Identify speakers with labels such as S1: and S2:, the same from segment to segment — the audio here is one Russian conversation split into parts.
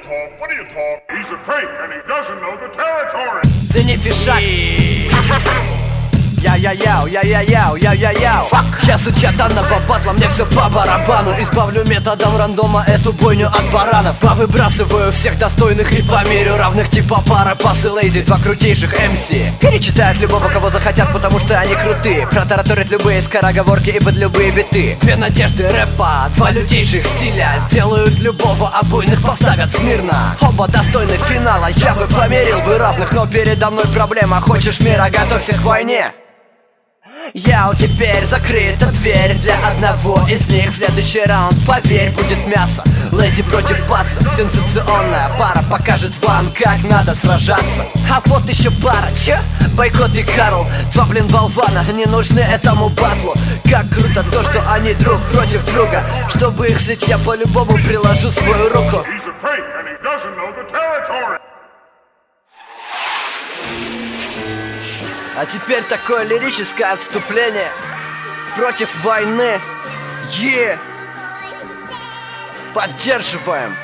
S1: talk? What do you talk? He's a fake and he doesn't know the territory.
S2: Цени фишак. Яу. Я суча данного батла, мне все по барабану. Избавлю методом рандома эту бойню от баранов. Повыбрасываю всех достойных и померю равных типа пара пасы лейзи, два крутейших МС. Перечитают любого, кого захотят, потому что они крутые. Протараторят любые скороговорки и под любые биты. Две надежды рэпа, два лютейших стиля сделают любого, обойных поставят смирно. Оба достойны финала, я бы померил бы равных, но передо мной проблема. Хочешь мира, готовься к войне. Яу, теперь закрыта дверь для одного из них. Следующий раунд, поверь, будет мясо. Леди против баса, сенсационная пара покажет вам, как надо сражаться. А вот еще пара, чё? Бойкот и Карл, два болвана, не нужны этому батлу. Как круто то, что они друг против друга. Чтобы их слить, я по-любому приложу свою руку. А теперь такое лирическое отступление против войны. Поддерживаем.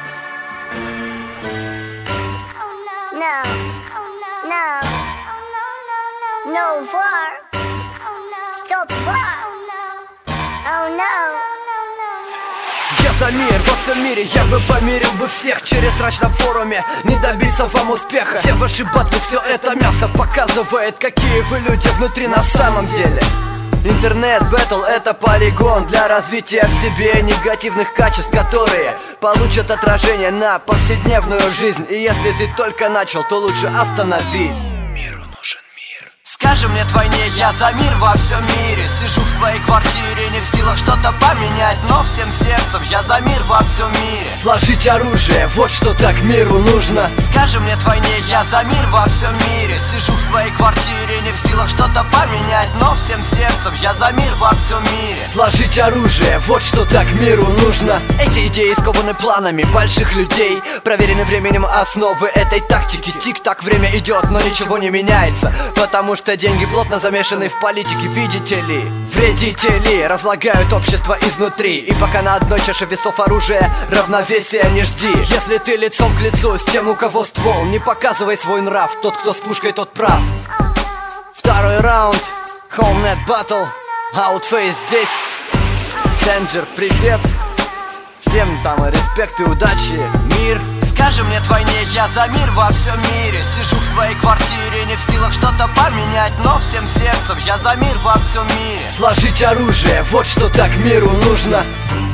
S3: No war. Stop war. Oh no.
S2: Я за мир во всем мире, я бы помирил бы всех через срач на форуме. Не добиться вам успеха. Все ваши батлы, все это мясо показывает, какие вы люди внутри на самом деле. Интернет-бэтл — это полигон для развития в себе негативных качеств, которые получат отражение на повседневную жизнь. И если ты только начал, то лучше остановись. Миру нужен мир. Скажи мне вдвойне, я за мир во всем мире. Сижу в своей квартире, не в силах что-то поменять, но всем сердцем я за мир во всем мире. Сложить оружие, вот что так миру нужно. Скажи мне вдвойне, я за мир во всем мире. Сижу в своей квартире, не в силах что-то поменять, но всем сердцем я за мир во всем мире. Сложить оружие, вот что так миру нужно. Эти идеи скованы планами больших людей, проверены временем основы этой тактики. Тик-так, время идет, но ничего не меняется, потому что деньги плотно замешаны в политике, видите ли. Вредители разлагают общество изнутри, и пока на одной чаше весов оружия равновесия не жди. Если ты лицом к лицу с тем, у кого ствол, не показывай свой нрав. Тот, кто с пушкой, тот прав. Второй раунд, Homenet Battle, Outface здесь. Danger, привет. Всем там респект и удачи, мир. Скажи мне вдвойне, я за мир во всем мире. Сижу в своей квартире, не в силах что-то поменять, но всем сердцем я за мир во всем мире. Сложить оружие, вот что так миру нужно.